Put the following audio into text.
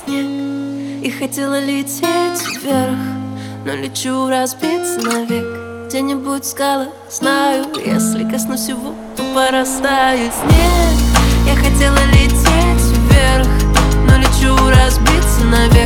снег. И хотела лететь вверх, но лечу разбиться навек. Где-нибудь скала, знаю, если коснусь его, то порастает снег. Я хотела лететь вверх, но лечу разбиться навек.